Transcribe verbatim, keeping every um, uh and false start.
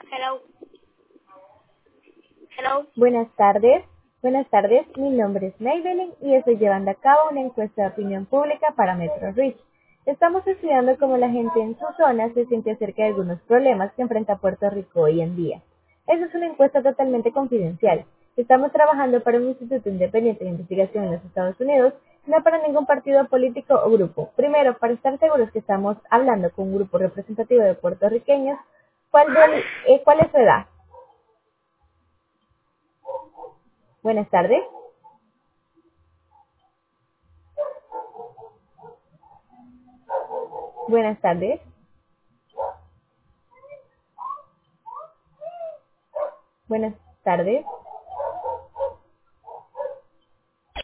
Hello. Hello. Buenas tardes. Buenas tardes, mi nombre es Maybelline y estoy llevando a cabo una encuesta de opinión pública para Metro Reach. Estamos estudiando cómo la gente en su zona se siente acerca de algunos problemas que enfrenta Puerto Rico hoy en día. Esa es una encuesta totalmente confidencial. Estamos trabajando para un instituto independiente de investigación en los Estados Unidos, no para ningún partido político o grupo. Primero, para estar seguros que estamos hablando con un grupo representativo de puertorriqueños, ¿cuál, del, eh, ¿cuál es su edad? Buenas tardes. Buenas tardes. Buenas tardes.